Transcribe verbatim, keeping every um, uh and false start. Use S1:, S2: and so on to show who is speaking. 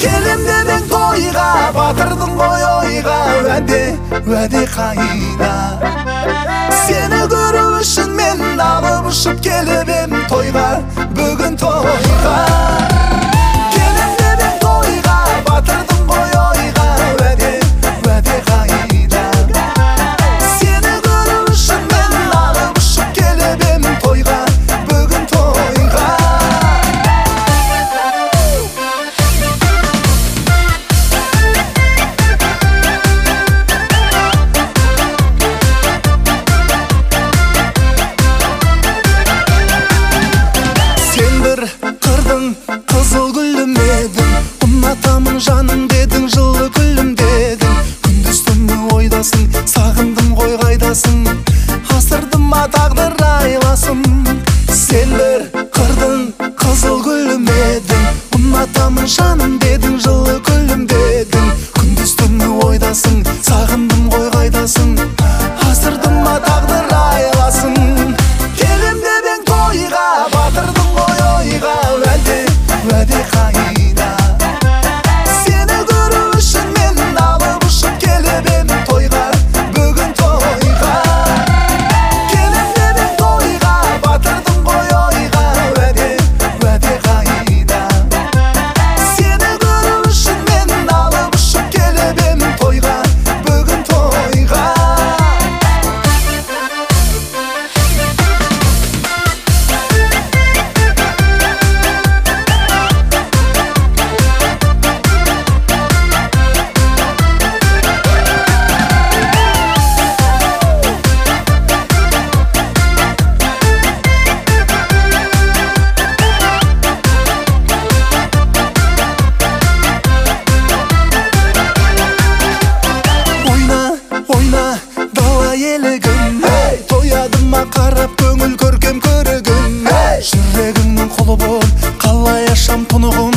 S1: келем дедің тойға, батырдың ғой ойға, уәде, уәде қайда. Сені көру үшін мен алып ұшып келіп ем тойға, бүгін тойға. Келем дедің тойға, батырдың ғой ойға, уәде, уәде қайда. Сені көру үшін мен алып ұшып келіп ем тойға, бүгін тойға. Қырдың қызыл гүлім едің, ұнатамын жаным дедің, жылы күлім дедің. Күндіз түні ойдасың, сағындым ғой қайдасың, асырдым ма тағдыр айласын. Сен бір қырдың қызыл гүлім едің, ұнатамын жаным дедің, жылы күлім дедің. Күндіз түні ойдасың, сағындым ғой қайдасың, асырдым ма тағдыр айласын. Келем дедің тойға, батырдың ғой ойға, уәде, уәде қайда. Сені көру үшін мен алып ұшып келіп ем тойға, бүгін тойға. Келем дедің тойға, батырдың ғой ойға, уәде, уәде қайда. Сені көру үшін мен алып ұшып келіп ем тойға, бүгін тойға. Ойна, дала елігім, тоядыма қарап көңіл көркем көрігім. Жүрегіңнің құлы бол, қалай ашам тұнығым.